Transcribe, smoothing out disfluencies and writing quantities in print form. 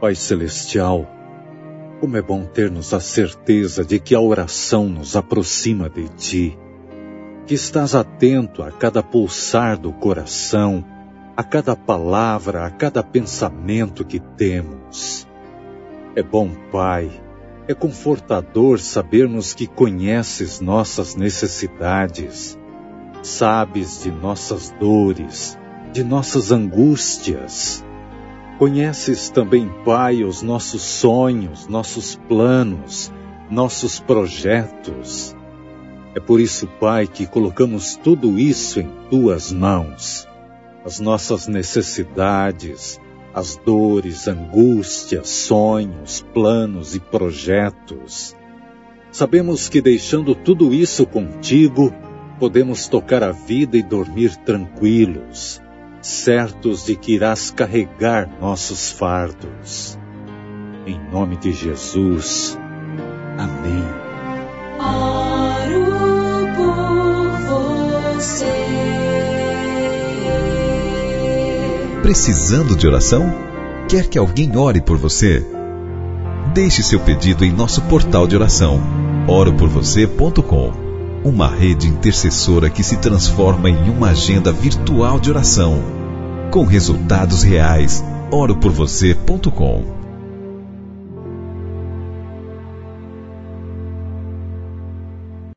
Pai Celestial, como é bom termos a certeza de que a oração nos aproxima de Ti, que estás atento a cada pulsar do coração, a cada palavra, a cada pensamento que temos. É bom, Pai, é confortador sabermos que conheces nossas necessidades, sabes de nossas dores, de nossas angústias. Conheces também, Pai, os nossos sonhos, nossos planos, nossos projetos. É por isso, Pai, que colocamos tudo isso em Tuas mãos. As nossas necessidades, as dores, angústias, sonhos, planos e projetos. Sabemos que deixando tudo isso contigo, podemos tocar a vida e dormir tranquilos, certos de que irás carregar nossos fardos. Em nome de Jesus. Amém. Oro por você. Precisando de oração? Quer que alguém ore por você? Deixe seu pedido em nosso portal de oração, oroporvocê.com. Uma rede intercessora que se transforma em uma agenda virtual de oração, com resultados reais. oroporvocê.com.